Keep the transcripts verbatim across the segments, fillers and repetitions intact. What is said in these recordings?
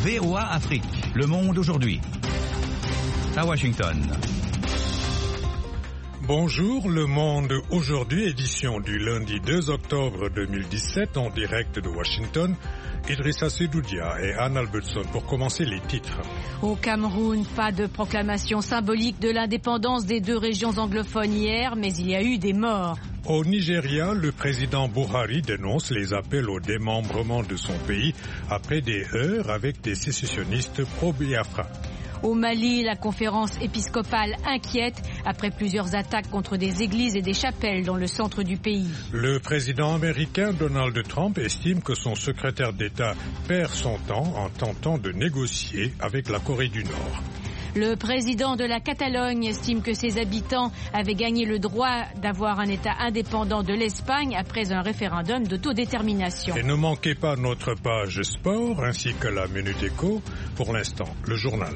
V O A Afrique, Le Monde aujourd'hui. À Washington. Bonjour, Le Monde aujourd'hui, édition du lundi deux octobre deux mille dix-sept, en direct de Washington. Idrissa Sedoudia et Anne Albertson pour commencer les titres. Au Cameroun, pas de proclamation symbolique de l'indépendance des deux régions anglophones hier, mais il y a eu des morts. Au Nigeria, le président Buhari dénonce les appels au démembrement de son pays après des heurts avec des sécessionnistes pro-Biafra. Au Mali, la conférence épiscopale inquiète après plusieurs attaques contre des églises et des chapelles dans le centre du pays. Le président américain Donald Trump estime que son secrétaire d'État perd son temps en tentant de négocier avec la Corée du Nord. Le président de la Catalogne estime que ses habitants avaient gagné le droit d'avoir un État indépendant de l'Espagne après un référendum d'autodétermination. Et ne manquez pas notre page sport ainsi que la Minute Éco. Pour l'instant, le journal.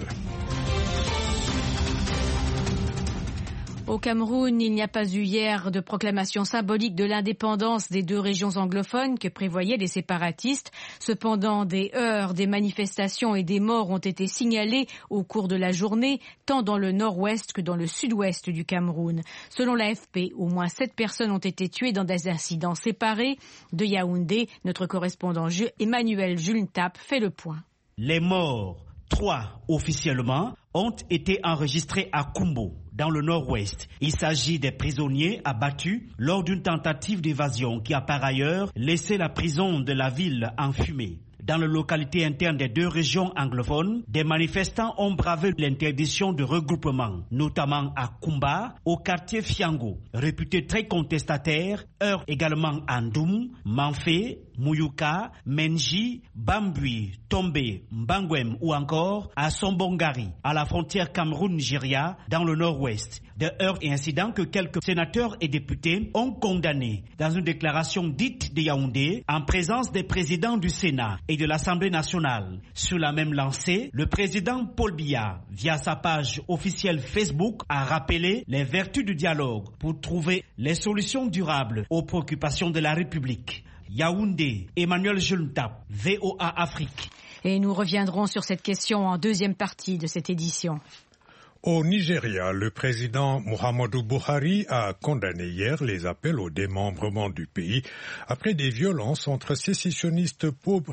Au Cameroun, il n'y a pas eu hier de proclamation symbolique de l'indépendance des deux régions anglophones que prévoyaient les séparatistes. Cependant, des heurts, des manifestations et des morts ont été signalés au cours de la journée, tant dans le nord-ouest que dans le sud-ouest du Cameroun. Selon l'A F P, au moins sept personnes ont été tuées dans des incidents séparés. De Yaoundé, notre correspondant Emmanuel Julntap fait le point. Les morts, trois officiellement, ont été enregistrés à Kumbo, dans le nord-ouest. Il s'agit des prisonniers abattus lors d'une tentative d'évasion qui a par ailleurs laissé la prison de la ville en fumée. Dans la localité interne des deux régions anglophones, des manifestants ont bravé l'interdiction de regroupement, notamment à Kumba, au quartier Fiango, réputé très contestataire, heurtent également à Ndoum, Manfé, Mouyouka, Menji, Bambui, Tombe, Mbangwem ou encore à Sombongari, à la frontière Cameroun-Nigeria, dans le nord-ouest. Des heurts et incidents que quelques sénateurs et députés ont condamnés dans une déclaration dite de Yaoundé en présence des présidents du Sénat et de l'Assemblée nationale. Sur la même lancée, le président Paul Biya, via sa page officielle Facebook, a rappelé les vertus du dialogue pour trouver les solutions durables aux préoccupations de la République. Yaoundé, Emmanuel Julntap, V O A Afrique. Et nous reviendrons sur cette question en deuxième partie de cette édition. Au Nigeria, le président Muhammadu Buhari a condamné hier les appels au démembrement du pays après des violences entre sécessionnistes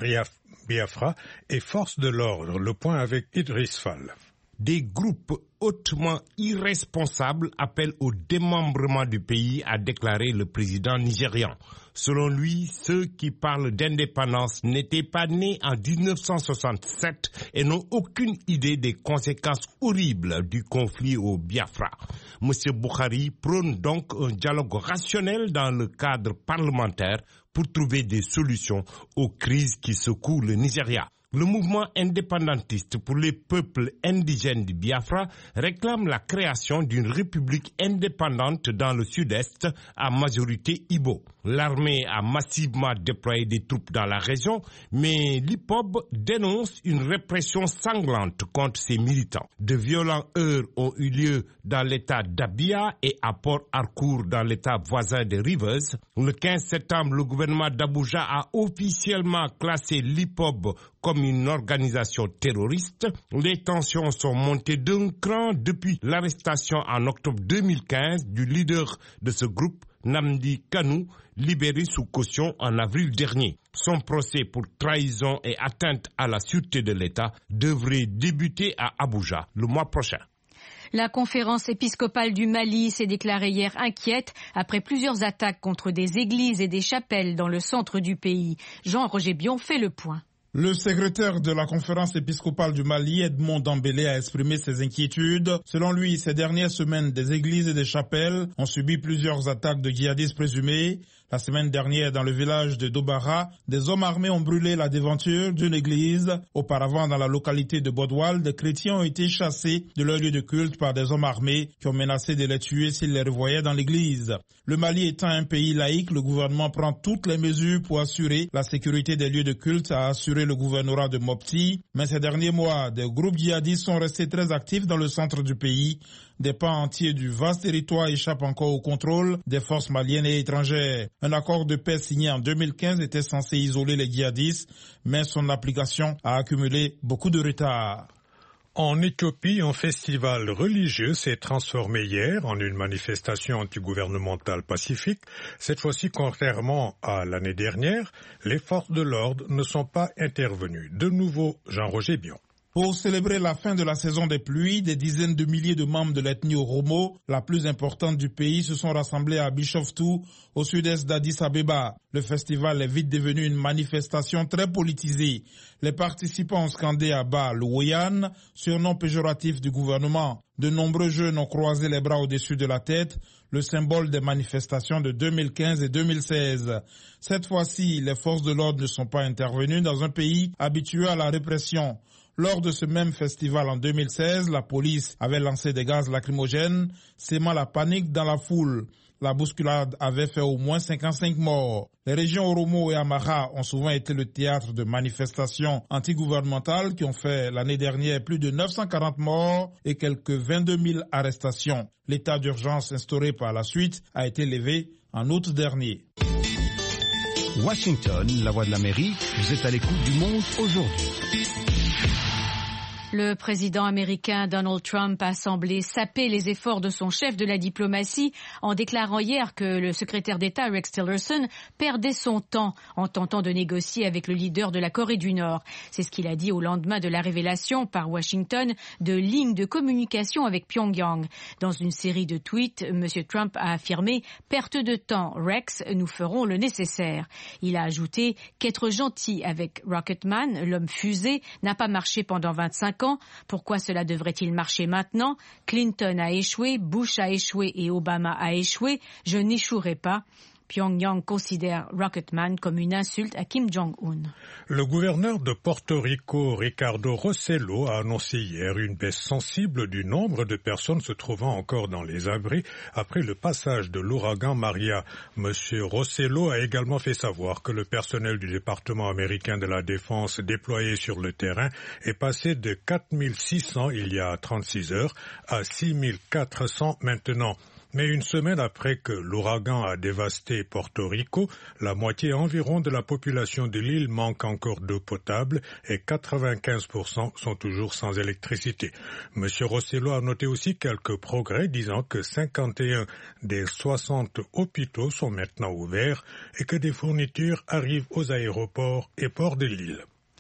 pro-Biafra et forces de l'ordre. Le point avec Idriss Fall. Des groupes hautement irresponsables appellent au démembrement du pays, a déclaré le président nigérian. Selon lui, ceux qui parlent d'indépendance n'étaient pas nés en dix-neuf cent soixante-sept et n'ont aucune idée des conséquences horribles du conflit au Biafra. Monsieur Buhari prône donc un dialogue rationnel dans le cadre parlementaire pour trouver des solutions aux crises qui secouent le Nigeria. Le mouvement indépendantiste pour les peuples indigènes du Biafra réclame la création d'une république indépendante dans le sud-est à majorité Ibo. L'armée a massivement déployé des troupes dans la région, mais l'I P O B dénonce une répression sanglante contre ses militants. De violents heurts ont eu lieu dans l'état d'Abia et à Port Harcourt dans l'état voisin de Rivers. Le quinze septembre, le gouvernement d'Abuja a officiellement classé l'I P O B comme une organisation terroriste. Les tensions sont montées d'un cran depuis l'arrestation en octobre deux mille quinze du leader de ce groupe, Namdi Kanu, libéré sous caution en avril dernier. Son procès pour trahison et atteinte à la sûreté de l'État devrait débuter à Abuja le mois prochain. La conférence épiscopale du Mali s'est déclarée hier inquiète après plusieurs attaques contre des églises et des chapelles dans le centre du pays. Jean-Roger Bion fait le point. Le secrétaire de la conférence épiscopale du Mali, Edmond Dambélé, a exprimé ses inquiétudes. Selon lui, ces dernières semaines, des églises et des chapelles ont subi plusieurs attaques de djihadistes présumés. La semaine dernière, dans le village de Dobara, des hommes armés ont brûlé la devanture d'une église. Auparavant, dans la localité de Bodwal, des chrétiens ont été chassés de leur lieu de culte par des hommes armés qui ont menacé de les tuer s'ils les revoyaient dans l'église. Le Mali étant un pays laïque, le gouvernement prend toutes les mesures pour assurer la sécurité des lieux de culte, a assuré le gouvernorat de Mopti. Mais ces derniers mois, des groupes djihadistes sont restés très actifs dans le centre du pays. Des pans entiers du vaste territoire échappent encore au contrôle des forces maliennes et étrangères. Un accord de paix signé en deux mille quinze était censé isoler les djihadistes, mais son application a accumulé beaucoup de retard. En Éthiopie, un festival religieux s'est transformé hier en une manifestation antigouvernementale pacifique. Cette fois-ci, contrairement à l'année dernière, les forces de l'ordre ne sont pas intervenues. De nouveau, Jean-Roger Bion. Pour célébrer la fin de la saison des pluies, des dizaines de milliers de membres de l'ethnie Oromo, la plus importante du pays, se sont rassemblés à Bishoftu, au sud-est d'Addis Abeba. Le festival est vite devenu une manifestation très politisée. Les participants ont scandé à bas le Woyan, surnom péjoratif du gouvernement. De nombreux jeunes ont croisé les bras au-dessus de la tête, le symbole des manifestations de deux mille quinze et deux mille seize. Cette fois-ci, les forces de l'ordre ne sont pas intervenues dans un pays habitué à la répression. Lors de ce même festival en deux mille seize, la police avait lancé des gaz lacrymogènes, sémant la panique dans la foule. La bousculade avait fait au moins cinquante-cinq morts. Les régions Oromo et Amara ont souvent été le théâtre de manifestations antigouvernementales qui ont fait l'année dernière plus de neuf cent quarante morts et quelques vingt-deux mille arrestations. L'état d'urgence instauré par la suite a été levé en août dernier. Washington, la voix de l'Amérique, vous êtes à l'écoute du monde aujourd'hui. Le président américain Donald Trump a semblé saper les efforts de son chef de la diplomatie en déclarant hier que le secrétaire d'État Rex Tillerson perdait son temps en tentant de négocier avec le leader de la Corée du Nord. C'est ce qu'il a dit au lendemain de la révélation par Washington de lignes de communication avec Pyongyang. Dans une série de tweets, M. Trump a affirmé « Perte de temps, Rex, nous ferons le nécessaire ». Il a ajouté qu'être gentil avec Rocketman, l'homme fusée, n'a pas marché pendant vingt-cinq ans. Pourquoi cela devrait-il marcher maintenant? Clinton a échoué, Bush a échoué et Obama a échoué. Je n'échouerai pas. Pyongyang considère Rocketman comme une insulte à Kim Jong-un. Le gouverneur de Porto Rico, Ricardo Rossello, a annoncé hier une baisse sensible du nombre de personnes se trouvant encore dans les abris après le passage de l'ouragan Maria. Monsieur Rossello a également fait savoir que le personnel du département américain de la Défense déployé sur le terrain est passé de quatre mille six cents il y a trente-six heures à six mille quatre cents maintenant. Mais une semaine après que l'ouragan a dévasté Porto Rico, la moitié environ de la population de l'île manque encore d'eau potable et quatre-vingt-quinze pour cent sont toujours sans électricité. Monsieur Rossello a noté aussi quelques progrès, disant que cinquante et un des soixante hôpitaux sont maintenant ouverts et que des fournitures arrivent aux aéroports et ports de l'île.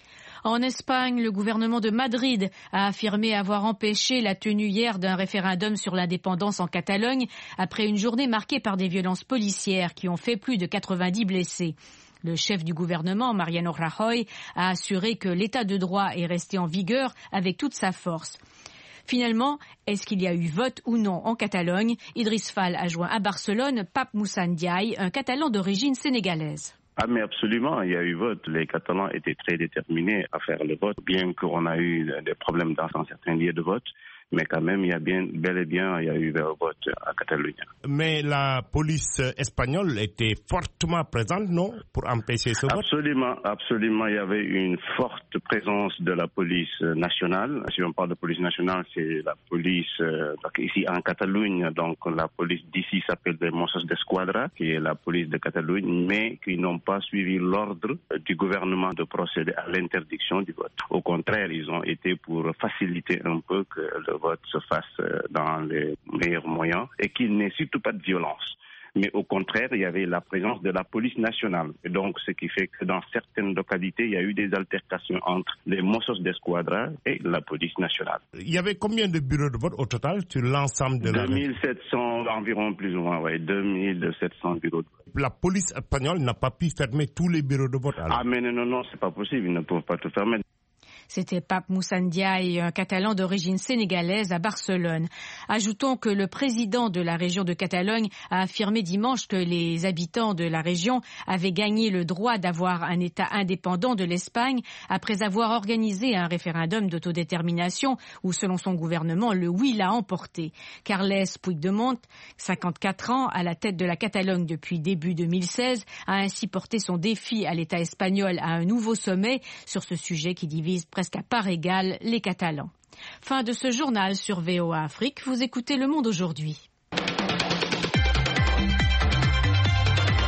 En Espagne, le gouvernement de Madrid a affirmé avoir empêché la tenue hier d'un référendum sur l'indépendance en Catalogne après une journée marquée par des violences policières qui ont fait plus de quatre-vingt-dix blessés. Le chef du gouvernement, Mariano Rajoy, a assuré que l'état de droit est resté en vigueur avec toute sa force. Finalement, est-ce qu'il y a eu vote ou non en Catalogne? Idriss Fall a joint à Barcelone Pape Moussa Ndiaye, un Catalan d'origine sénégalaise. Ah mais absolument, il y a eu vote. Les Catalans étaient très déterminés à faire le vote, bien qu'on a eu des problèmes dans certains lieux de vote. Mais quand même, il y a bien, bel et bien, il y a eu un vote à Catalogne. Mais la police espagnole était fortement présente, non, pour empêcher ce vote? Absolument, absolument. Il y avait une forte présence de la police nationale. Si on parle de police nationale, c'est la police, euh, donc ici en Catalogne, donc la police d'ici s'appelle les Mossos d'Esquadra, qui est la police de Catalogne, mais qui n'ont pas suivi l'ordre du gouvernement de procéder à l'interdiction du vote. Au contraire, ils ont été pour faciliter un peu que le vote se fasse dans les meilleurs moyens et qu'il n'y ait surtout pas de violence. Mais au contraire, il y avait la présence de la police nationale. Et donc, ce qui fait que dans certaines localités, il y a eu des altercations entre les Mossos d'Esquadra et la police nationale. Il y avait combien de bureaux de vote au total sur l'ensemble de la... deux mille sept cents environ, plus ou moins, oui. deux mille sept cents bureaux de vote. La police espagnole n'a pas pu fermer tous les bureaux de vote, alors. Ah, mais non, non, non, c'est pas possible. Ils ne peuvent pas tout fermer. C'était Pape Moussa Ndiaye, un Catalan d'origine sénégalaise à Barcelone. Ajoutons que le président de la région de Catalogne a affirmé dimanche que les habitants de la région avaient gagné le droit d'avoir un État indépendant de l'Espagne après avoir organisé un référendum d'autodétermination où, selon son gouvernement, le oui l'a emporté. Carles Puigdemont, cinquante-quatre ans, à la tête de la Catalogne depuis début deux mille seize, a ainsi porté son défi à l'État espagnol à un nouveau sommet sur ce sujet qui divise presque à part égale les Catalans. Fin de ce journal sur V O A Afrique. Vous écoutez Le Monde aujourd'hui.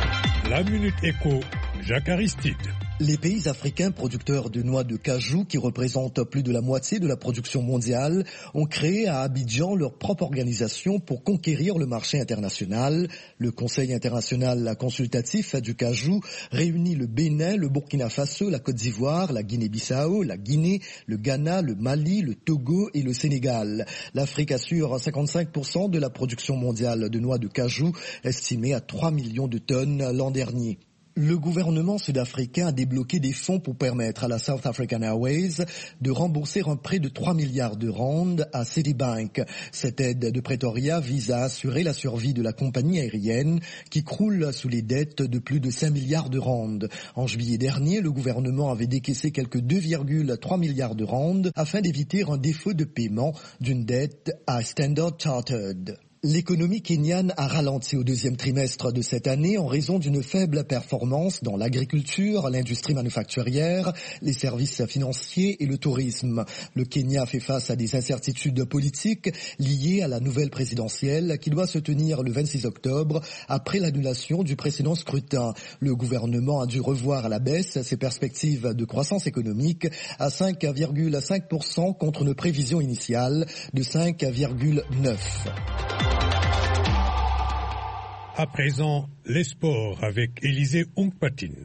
La Minute Éco, Jacques Aristide. Les pays africains producteurs de noix de cajou, qui représentent plus de la moitié de la production mondiale, ont créé à Abidjan leur propre organisation pour conquérir le marché international. Le Conseil international consultatif du cajou réunit le Bénin, le Burkina Faso, la Côte d'Ivoire, la Guinée-Bissau, la Guinée, le Ghana, le Mali, le Togo et le Sénégal. L'Afrique assure cinquante-cinq pour cent de la production mondiale de noix de cajou, estimée à trois millions de tonnes l'an dernier. Le gouvernement sud-africain a débloqué des fonds pour permettre à la South African Airways de rembourser un prêt de trois milliards de rand à Citibank. Cette aide de Pretoria vise à assurer la survie de la compagnie aérienne qui croule sous les dettes de plus de cinq milliards de rand. En juillet dernier, le gouvernement avait décaissé quelques deux virgule trois milliards de rand afin d'éviter un défaut de paiement d'une dette à Standard Chartered. L'économie kenyane a ralenti au deuxième trimestre de cette année en raison d'une faible performance dans l'agriculture, l'industrie manufacturière, les services financiers et le tourisme. Le Kenya fait face à des incertitudes politiques liées à la nouvelle présidentielle qui doit se tenir le vingt-six octobre après l'annulation du précédent scrutin. Le gouvernement a dû revoir à la baisse ses perspectives de croissance économique à cinq virgule cinq pour cent contre une prévision initiale de cinq virgule neuf pour cent. À présent, les sports avec Élisée Ongpatine.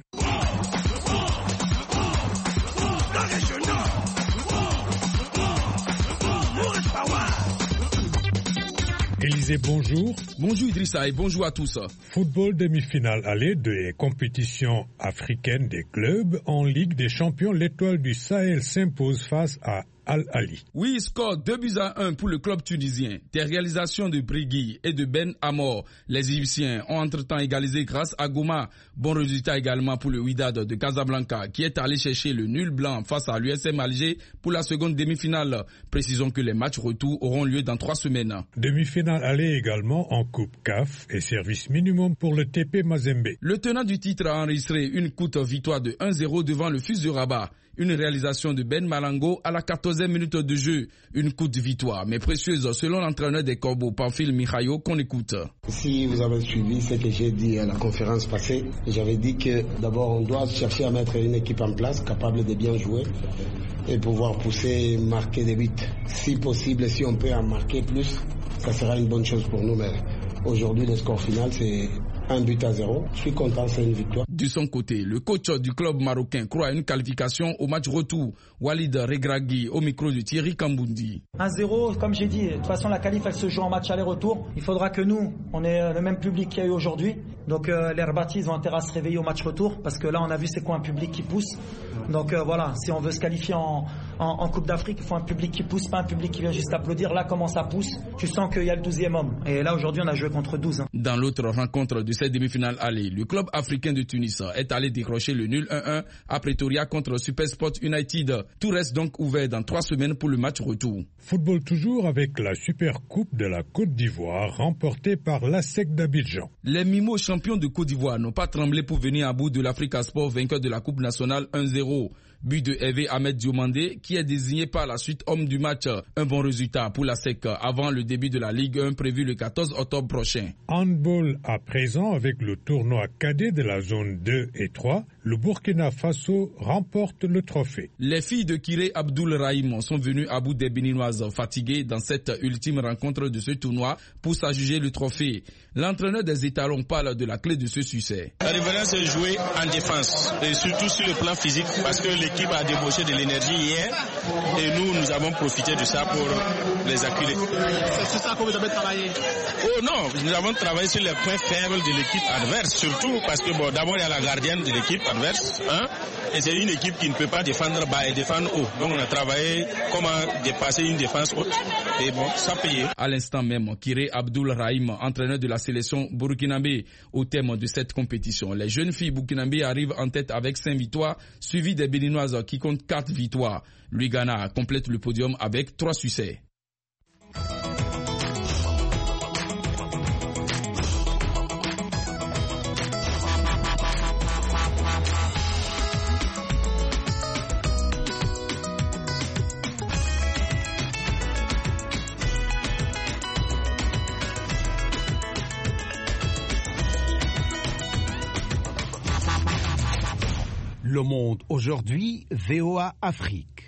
Élisée, bonjour. Bonjour Idrissa et bonjour à tous. Football demi-finale aller des compétitions africaines des clubs en Ligue des champions. L'Étoile du Sahel s'impose face à Al-Ali. Oui, score deux buts à un pour le club tunisien. Des réalisations de Brigui et de Ben Amor. Les Égyptiens ont entre-temps égalisé grâce à Gouma. Bon résultat également pour le Wydad de Casablanca qui est allé chercher le nul blanc face à l'U S M Alger pour la seconde demi-finale. Précisons que les matchs retour auront lieu dans trois semaines. Demi-finale aller également en Coupe C A F et service minimum pour le T P Mazembe. Le tenant du titre a enregistré une courte victoire de un zéro devant le F U S de Rabat. Une réalisation de Ben Malango à la quatorzième minute de jeu. Une courte victoire, mais précieuse selon l'entraîneur des Corbeaux, Pamphile Mihayo, qu'on écoute. Si vous avez suivi ce que j'ai dit à la conférence passée, j'avais dit que d'abord on doit chercher à mettre une équipe en place capable de bien jouer et pouvoir pousser, marquer des buts. Si possible, si on peut en marquer plus, ça sera une bonne chose pour nous. Mais aujourd'hui, le score final, c'est un but à zéro. Je suis content, c'est une victoire. De son côté, le coach du club marocain croit à une qualification au match retour. Walid Regragui au micro de Thierry Kamboundi. un zéro, comme j'ai dit, de toute façon la qualif elle se joue en match aller-retour. Il faudra que nous, on ait le même public qu'il y a eu aujourd'hui. Donc euh, les Rabatis, ils ont intérêt à se réveiller au match retour parce que là on a vu c'est quoi un public qui pousse. Donc euh, voilà, si on veut se qualifier en, en, en Coupe d'Afrique, il faut un public qui pousse, pas un public qui vient juste applaudir. Là comment ça pousse, tu sens qu'il y a le douzième homme. Et là aujourd'hui on a joué contre douze. Hein. Dans l'autre rencontre de cette demi-finale aller, le club africain de Tunis est allé décrocher le nul un un à Pretoria contre Supersport United. Tout reste donc ouvert dans trois semaines pour le match retour. Football toujours avec la Super Coupe de la Côte d'Ivoire remportée par l'A S E C d'Abidjan. Les Mimos champions de Côte d'Ivoire n'ont pas tremblé pour venir à bout de l'Africa Sport vainqueur de la Coupe nationale un zéro. But de Hervé Ahmed Diomandé qui est désigné par la suite homme du match. Un bon résultat pour la S E C avant le début de la Ligue un prévu le quatorze octobre prochain. Handball à présent avec le tournoi cadet de la zone deux et trois. Le Burkina Faso remporte le trophée. Les filles de Kiré Abdoul Rahim sont venues à bout des Béninoises fatiguées dans cette ultime rencontre de ce tournoi pour s'adjuger le trophée. L'entraîneur des étalons parle de la clé de ce succès. La révérence c'est jouer en défense et surtout sur le plan physique parce que l'équipe a débauché de l'énergie hier et nous, nous avons profité de ça pour les acculer. C'est sur ça que vous avez travaillé? Oh non, nous avons travaillé sur les points faibles de l'équipe adverse, surtout parce que bon, d'abord il y a la gardienne de l'équipe adverse, hein, et c'est une équipe qui ne peut pas défendre bas et défendre haut. Donc on a travaillé comment dépasser une défense haute et bon, ça payait. À l'instant même, Kiré Abdoul Rahim, entraîneur de la sélection burkinabé, au thème de cette compétition. Les jeunes filles burkinabées arrivent en tête avec cinq victoires, suivies des Béninoises qui comptent quatre victoires. Le Ghana complète le podium avec trois succès. Le Monde aujourd'hui, V O A Afrique.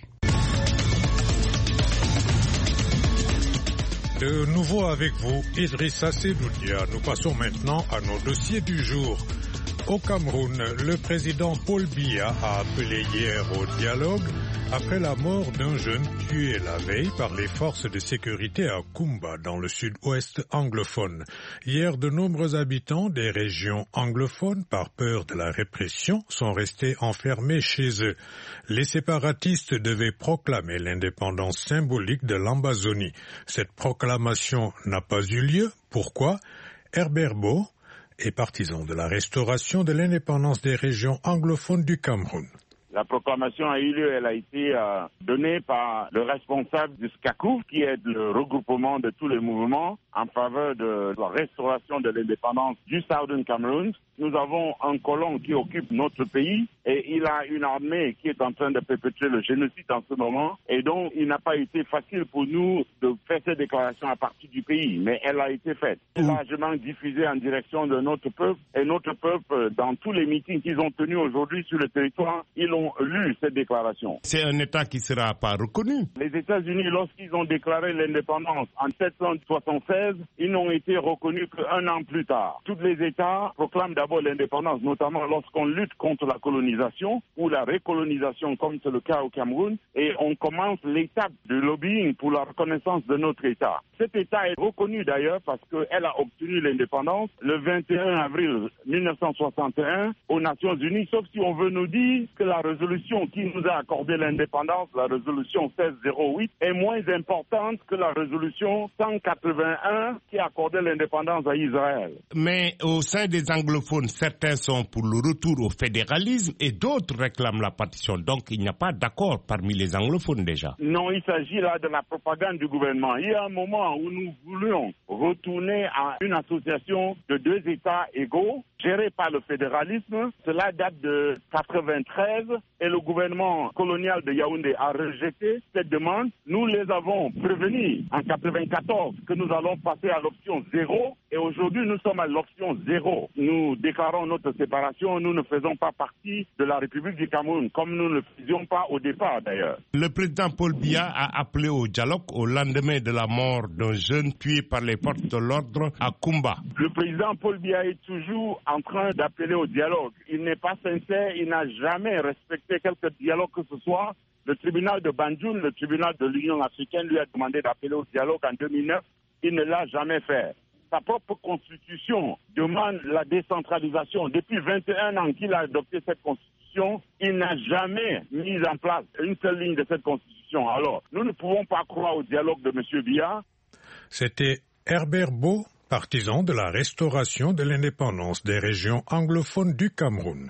De nouveau avec vous, Idrissa Seloudia. Nous passons maintenant à nos dossiers du jour. Au Cameroun, le président Paul Biya a appelé hier au dialogue après la mort d'un jeune tué la veille par les forces de sécurité à Kumba, dans le sud-ouest anglophone. Hier, de nombreux habitants des régions anglophones, par peur de la répression, sont restés enfermés chez eux. Les séparatistes devaient proclamer l'indépendance symbolique de l'Ambazonie. Cette proclamation n'a pas eu lieu. Pourquoi? Herbert Beau est partisan de la restauration de l'indépendance des régions anglophones du Cameroun. La proclamation a eu lieu, elle a été euh, donnée par le responsable du SCACOU, qui est le regroupement de tous les mouvements en faveur de la restauration de l'indépendance du Southern Cameroun. Nous avons un colon qui occupe notre pays et il a une armée qui est en train de perpétrer le génocide en ce moment. Et donc, il n'a pas été facile pour nous de faire cette déclaration à partir du pays, mais elle a été faite. Elle est largement diffusée en direction de notre peuple et notre peuple, dans tous les meetings qu'ils ont tenus aujourd'hui sur le territoire, ils ont lu cette déclaration. C'est un État qui ne sera pas reconnu. Les États-Unis, lorsqu'ils ont déclaré l'indépendance en mille sept cent soixante-seize, ils n'ont été reconnus qu'un an plus tard. Tous les États proclament d'abord l'indépendance, notamment lorsqu'on lutte contre la colonisation ou la récolonisation, comme c'est le cas au Cameroun, et on commence l'étape de lobbying pour la reconnaissance de notre État. Cet État est reconnu d'ailleurs parce qu'elle a obtenu l'indépendance le vingt et un avril mille neuf cent soixante et un aux Nations Unies, sauf si on veut nous dire que la résolution qui nous a accordé l'indépendance, la résolution seize zéro huit, est moins importante que la résolution cent quatre-vingt-un qui accordait l'indépendance à Israël. Mais au sein des anglophones, certains sont pour le retour au fédéralisme et d'autres réclament la partition. Donc il n'y a pas d'accord parmi les anglophones déjà. Non, il s'agit là de la propagande du gouvernement. Il y a un moment où nous voulions retourner à une association de deux États égaux, gérée par le fédéralisme. Cela date de quatre-vingt-treize et le gouvernement colonial de Yaoundé a rejeté cette demande. Nous les avons prévenus en quatre-vingt-quatorze que nous allons passer à l'option zéro et aujourd'hui nous sommes à l'option zéro. Nous déclarons notre séparation, nous ne faisons pas partie de la République du Cameroun, comme nous ne le faisions pas au départ d'ailleurs. Le président Paul Biya a appelé au dialogue au lendemain de la mort d'un jeune tué par les forces de l'ordre à Kumba. Le président Paul Biya est toujours en train d'appeler au dialogue. Il n'est pas sincère, il n'a jamais respecté quelque dialogue que ce soit. Le tribunal de Banjul, le tribunal de l'Union africaine lui a demandé d'appeler au dialogue en deux mille neuf. Il ne l'a jamais fait. Sa propre constitution demande la décentralisation. Depuis vingt et un ans qu'il a adopté cette constitution, il n'a jamais mis en place une seule ligne de cette constitution. Alors, nous ne pouvons pas croire au dialogue de M. Biya. C'était Herbert Beau, partisan de la restauration de l'indépendance des régions anglophones du Cameroun.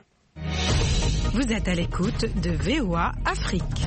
Vous êtes à l'écoute de V O A Afrique.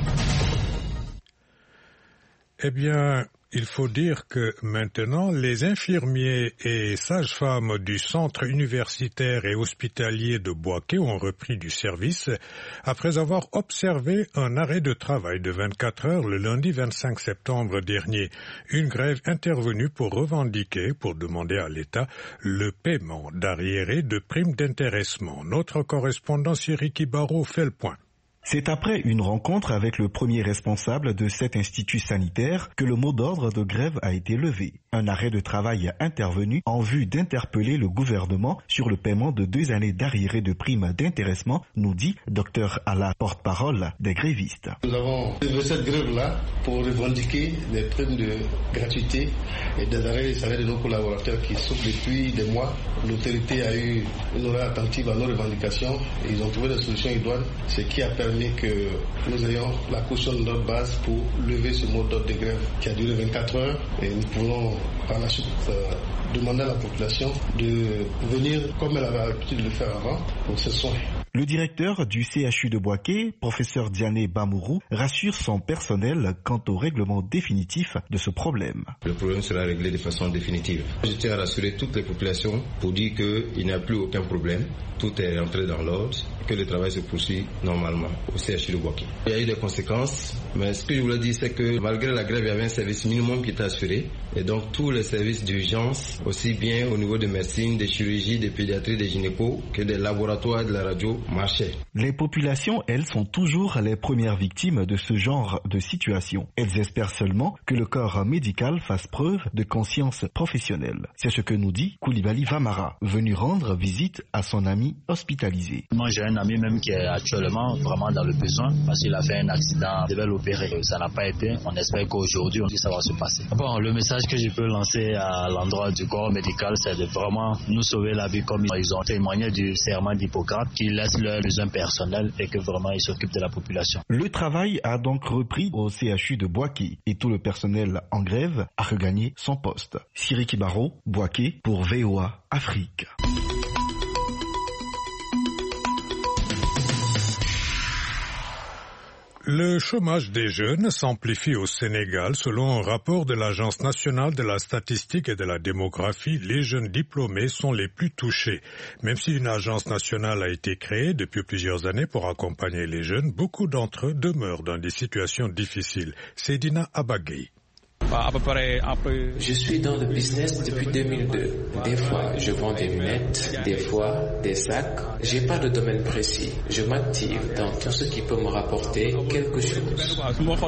Eh bien, il faut dire que maintenant, les infirmiers et sages-femmes du centre universitaire et hospitalier de Bouaké ont repris du service après avoir observé un arrêt de travail de vingt-quatre heures le lundi vingt-cinq septembre dernier. Une grève intervenue pour revendiquer, pour demander à l'État, le paiement d'arriérés de primes d'intéressement. Notre correspondant Siriki Baro fait le point. C'est après une rencontre avec le premier responsable de cet institut sanitaire que le mot d'ordre de grève a été levé. Un arrêt de travail intervenu en vue d'interpeller le gouvernement sur le paiement de deux années d'arriérés de primes d'intéressement, nous dit Dr Alla, porte-parole des grévistes. Nous avons levé cette grève-là pour revendiquer les primes de gratuité et des arrêts de salaire de nos collaborateurs qui souffrent depuis des mois. L'autorité a eu une oreille attentive à nos revendications et ils ont trouvé des solutions idoines, ce qui a permis que nous ayons la caution de notre base pour lever ce mot d'ordre de grève qui a duré vingt-quatre heures et nous pouvons par la suite euh, demander à la population de venir comme elle avait l'habitude de le faire avant pour ses soins. Le directeur du C H U de Bouaké, professeur Diané Bamourou, rassure son personnel quant au règlement définitif de ce problème. Le problème sera réglé de façon définitive. Je tiens à rassurer toutes les populations pour dire qu'il n'y a plus aucun problème. Tout est rentré dans l'ordre, que le travail se poursuit normalement au C H U de Bouaké. Il y a eu des conséquences, mais ce que je voulais dire, c'est que malgré la grève, il y avait un service minimum qui était assuré. Et donc tous les services d'urgence, aussi bien au niveau de médecine, de chirurgie, de pédiatrie, de gynéco, que des laboratoires, de la radio, marchait. Les populations, elles, sont toujours les premières victimes de ce genre de situation. Elles espèrent seulement que le corps médical fasse preuve de conscience professionnelle. C'est ce que nous dit Koulibaly Vamara, venu rendre visite à son ami hospitalisé. Moi, j'ai un ami même qui est actuellement vraiment dans le besoin parce qu'il a fait un accident, il devait l'opérer. Ça n'a pas été. On espère qu'aujourd'hui, ça va se passer. Bon, le message que je peux lancer à l'endroit du corps médical, c'est de vraiment nous sauver la vie comme ils ont témoigné du serment d'Hippocrate, qui laisse leurs besoins personnels et que vraiment ils s'occupent de la population. Le travail a donc repris au C H U de Bouaké et tout le personnel en grève a regagné son poste. Siriki Baro, Bouaké pour V O A Afrique. Le chômage des jeunes s'amplifie au Sénégal. Selon un rapport de l'Agence nationale de la statistique et de la démographie, les jeunes diplômés sont les plus touchés. Même si une agence nationale a été créée depuis plusieurs années pour accompagner les jeunes, beaucoup d'entre eux demeurent dans des situations difficiles. Seydina Abagay. À peu près un peu. Je suis dans le business depuis deux mille deux. Des fois, je vends des lunettes, des fois, des sacs. J'ai pas de domaine précis. Je m'active dans tout ce qui peut me rapporter quelque chose.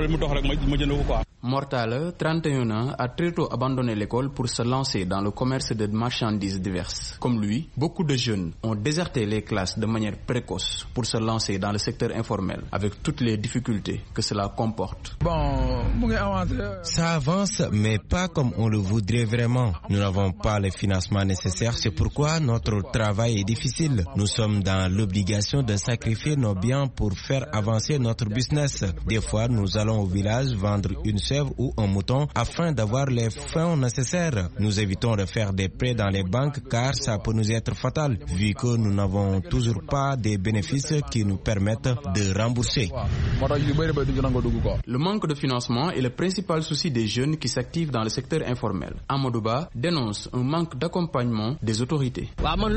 Mortal, trente et un ans, a très tôt abandonné l'école pour se lancer dans le commerce de marchandises diverses. Comme lui, beaucoup de jeunes ont déserté les classes de manière précoce pour se lancer dans le secteur informel, avec toutes les difficultés que cela comporte. Bon, ça avance, mais pas comme on le voudrait vraiment. Nous n'avons pas les financements nécessaires, c'est pourquoi notre travail est difficile. Nous sommes dans l'obligation de sacrifier nos biens pour faire avancer notre business. Des fois, nous allons au village vendre une chèvre ou un mouton afin d'avoir les fonds nécessaires. Nous évitons de faire des prêts dans les banques car ça peut nous être fatal vu que nous n'avons toujours pas des bénéfices qui nous permettent de rembourser. Le manque de financement est le principal souci des jeunes qui s'activent dans le secteur informel. Amadouba dénonce un manque d'accompagnement des autorités.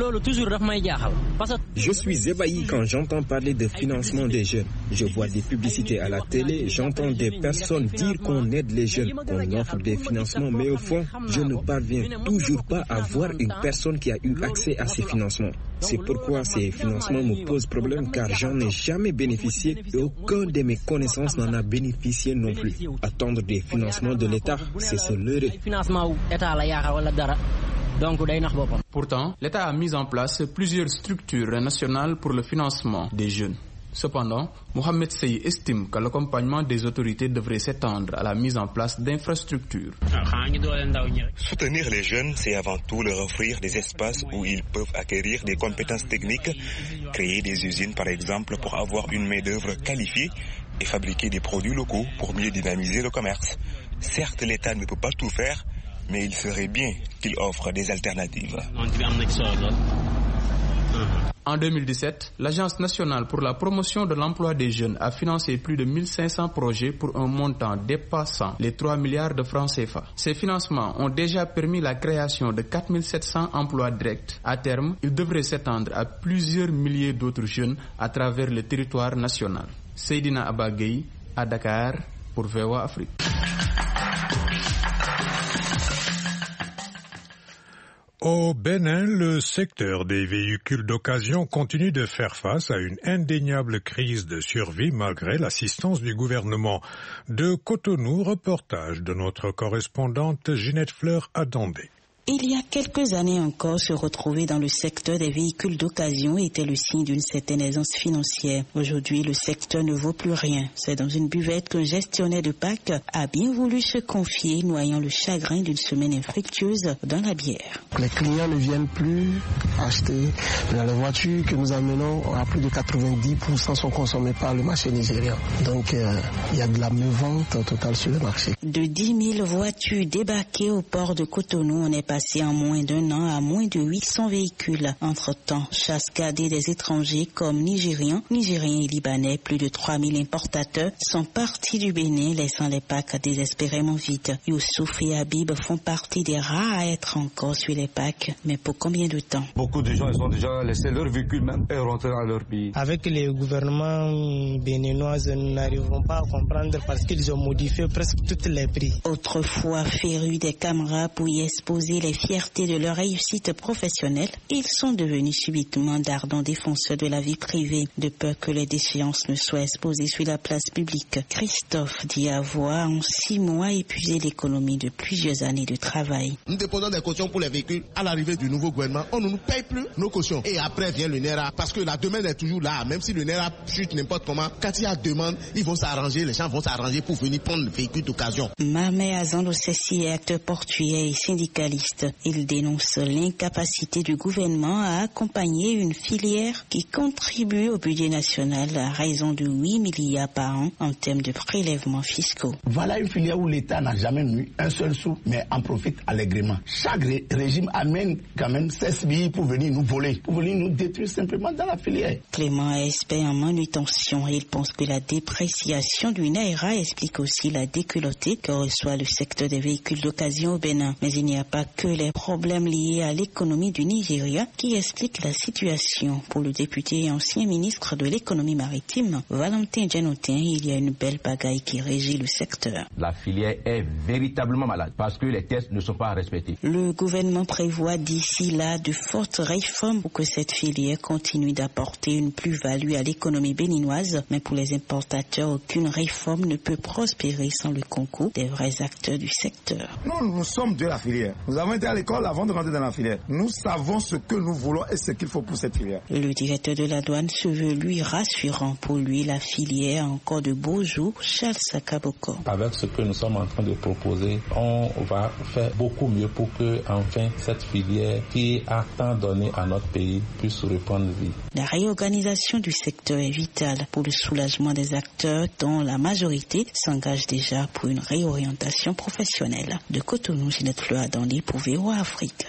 Je suis ébahi quand j'entends parler de financement des jeunes. Je vois des publicités à la télé, j'entends des personnes dire qu'on aide les jeunes, qu'on offre des financements, mais au fond, je ne parviens toujours pas à voir une personne qui a eu accès à ces financements. C'est pourquoi ces financements me posent problème car j'en ai jamais bénéficié et aucun de mes connaissances n'en a bénéficié non plus. Attendre des financements de l'État, c'est se leurrer. Pourtant, l'État a mis en place plusieurs structures nationales pour le financement des jeunes. Cependant, Mohamed Sey estime que l'accompagnement des autorités devrait s'étendre à la mise en place d'infrastructures. Soutenir les jeunes, c'est avant tout leur offrir des espaces où ils peuvent acquérir des compétences techniques, créer des usines par exemple pour avoir une main-d'œuvre qualifiée et fabriquer des produits locaux pour mieux dynamiser le commerce. Certes, l'État ne peut pas tout faire, mais il serait bien qu'il offre des alternatives. En deux mille dix-sept, l'Agence nationale pour la promotion de l'emploi des jeunes a financé plus de mille cinq cents projets pour un montant dépassant les trois milliards de francs C F A. Ces financements ont déjà permis la création de quatre mille sept cents emplois directs. À terme, ils devraient s'étendre à plusieurs milliers d'autres jeunes à travers le territoire national. Seydina Abagay à Dakar pour V O A Afrique. Au Bénin, le secteur des véhicules d'occasion continue de faire face à une indéniable crise de survie malgré l'assistance du gouvernement. De Cotonou, reportage de notre correspondante Ginette Fleur à Dandé. Il y a quelques années encore, se retrouver dans le secteur des véhicules d'occasion était le signe d'une certaine aisance financière. Aujourd'hui, le secteur ne vaut plus rien. C'est dans une buvette qu'un gestionnaire de Pâques a bien voulu se confier, noyant le chagrin d'une semaine infructueuse dans la bière. Les clients ne viennent plus acheter. Dans les voitures que nous amenons, à plus de quatre-vingt-dix pour cent sont consommées par le marché nigérian. Donc, euh, il y a de la mévente totale sur le marché. De dix mille voitures débarquées au port de Cotonou, on est passé en moins d'un an à moins de huit cents véhicules. Entre-temps, chasse gardée des étrangers comme Nigérians, Nigériens et Libanais, plus de trois mille importateurs sont partis du Bénin, laissant les packs désespérément vides. Youssouf et Habib font partie des rares à être encore sur les packs, mais pour combien de temps? Beaucoup de gens ils ont déjà laissé leur véhicule même et rentré à leur pays. Avec les gouvernements béninois, nous n'arriverons pas à comprendre parce qu'ils ont modifié presque tous les prix. Autrefois férus des caméras pour y exposer les fiertés de leur réussite professionnelle, ils sont devenus subitement d'ardents défenseurs de la vie privée, de peur que les déchéances ne soient exposées sur la place publique. Christophe dit avoir en six mois épuisé l'économie de plusieurs années de travail. Nous déposons des cautions pour les véhicules. À l'arrivée du nouveau gouvernement, on ne nous paye plus nos cautions. Et après vient le N E R A, parce que la demande est toujours là. Même si le N E R A chute n'importe comment, quand il y a demande, ils vont s'arranger, les gens vont s'arranger pour venir prendre le véhicule d'occasion. Mamé Azando Cessi est acteur portuaire et syndicaliste. Il dénonce l'incapacité du gouvernement à accompagner une filière qui contribue au budget national à raison de huit milliards par an en termes de prélèvements fiscaux. Voilà une filière où l'État n'a jamais mis un seul sou, mais en profite allègrement. Chaque ré- régime amène quand même seize billets pour venir nous voler, pour venir nous détruire simplement dans la filière. Clément est expert en manutention et il pense que la dépréciation du Naira explique aussi la déculottée que reçoit le secteur des véhicules d'occasion au Bénin. Mais il n'y a pas que les problèmes liés à l'économie du Nigeria qui expliquent la situation. Pour le député et ancien ministre de l'économie maritime, Valentin Djanotin, il y a une belle bagaille qui régit le secteur. La filière est véritablement malade parce que les tests ne sont pas respectés. Le gouvernement prévoit d'ici là de fortes réformes pour que cette filière continue d'apporter une plus-value à l'économie béninoise. Mais pour les importateurs, aucune réforme ne peut prospérer sans le concours des vrais acteurs du secteur. Nous, nous sommes de la filière. Nous avons été à l'école avant de rentrer dans la filière. Nous savons ce que nous voulons et ce qu'il faut pour cette filière. Le directeur de la douane se veut lui rassurant. Pour lui, la filière a encore de beaux jours. Charles Sakaboko. Avec ce que nous sommes en train de proposer, on va faire beaucoup mieux pour que, enfin, cette filière qui a tant donné à notre pays puisse reprendre vie. La réorganisation du secteur est vitale pour le soulagement des acteurs dont la majorité s'engage déjà pour une réorientation professionnelle. De Cotonou, Ginette Fleur Adandi pour V O A Afrique.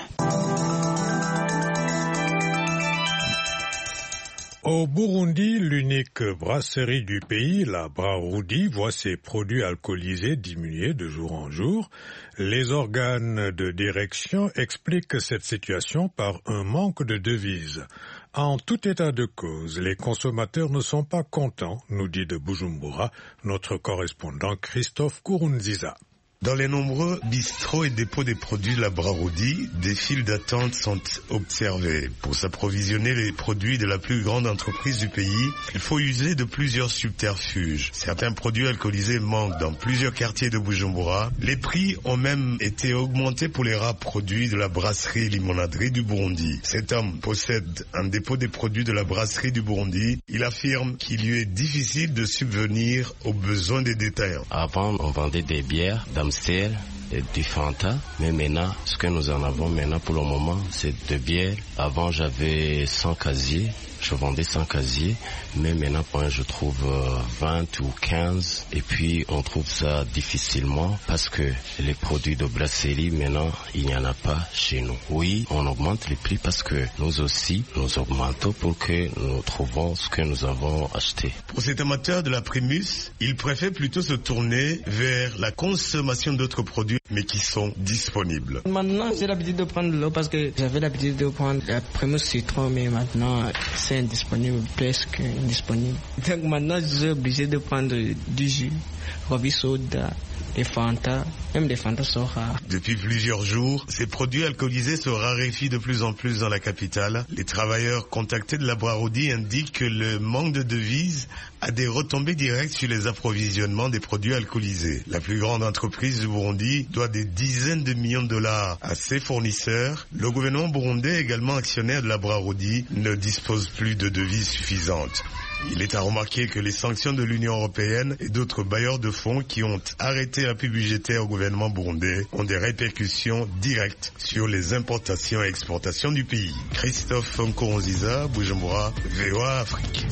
Au Burundi, l'unique brasserie du pays, la Brarudi, voit ses produits alcoolisés diminuer de jour en jour. Les organes de direction expliquent cette situation par un manque de devises. En tout état de cause, les consommateurs ne sont pas contents, nous dit de Bujumbura notre correspondant Christophe Kourounziza. Dans les nombreux bistrots et dépôts des produits de la Brarudi, des files d'attente sont observées. Pour s'approvisionner les produits de la plus grande entreprise du pays, il faut user de plusieurs subterfuges. Certains produits alcoolisés manquent dans plusieurs quartiers de Bujumbura. Les prix ont même été augmentés pour les rares produits de la brasserie Limonaderie du Burundi. Cet homme possède un dépôt des produits de la brasserie du Burundi. Il affirme qu'il lui est difficile de subvenir aux besoins des détaillants. Avant, on vendait des bières, d'Amstel, du Fanta, mais maintenant, ce que nous en avons maintenant pour le moment, c'est de bière. Avant, j'avais cent casiers, je vendais cent casiers, mais maintenant, je trouve vingt ou quinze, et puis on trouve ça difficilement parce que les produits de brasserie, maintenant, il n'y en a pas chez nous. Oui, on augmente les prix parce que nous aussi, nous augmentons pour que nous trouvons ce que nous avons acheté. Pour cet amateur de la Primus, il préfère plutôt se tourner vers la consommation d'autres produits, mais qui sont disponibles. Maintenant, j'ai l'habitude de prendre l'eau parce que j'avais l'habitude de prendre la Primus Citron, mais maintenant, c'est indisponible, presque indisponible. Donc maintenant, je suis obligé de prendre du jus, Robi Soda, des Fanta, même des Fanta sont rares. Depuis plusieurs jours, ces produits alcoolisés se raréfient de plus en plus dans la capitale. Les travailleurs contactés de la Brarudi indiquent que le manque de devises a des retombées directes sur les approvisionnements des produits alcoolisés. La plus grande entreprise du Burundi doit des dizaines de millions de dollars à ses fournisseurs. Le gouvernement burundais, également actionnaire de la Brarudi, ne dispose plus de devises suffisantes. Il est à remarquer que les sanctions de l'Union européenne et d'autres bailleurs de fonds qui ont arrêté l'appui budgétaire au gouvernement burundais ont des répercussions directes sur les importations et exportations du pays. Christophe Nkurunziza, Bujumbura, V O A Afrique.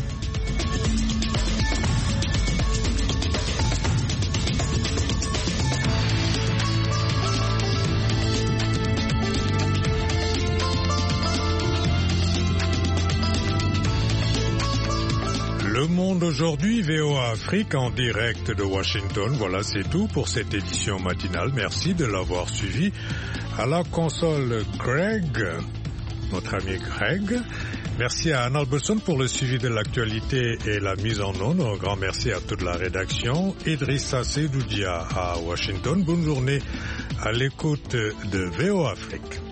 Le Monde aujourd'hui, V O A Afrique en direct de Washington. Voilà, c'est tout pour cette édition matinale. Merci de l'avoir suivi. À la console, Greg, notre ami Greg. Merci à Anna Alberson pour le suivi de l'actualité et la mise en onde. Un grand merci à toute la rédaction. Idrissa Seydoudia à Washington. Bonne journée à l'écoute de V O Afrique.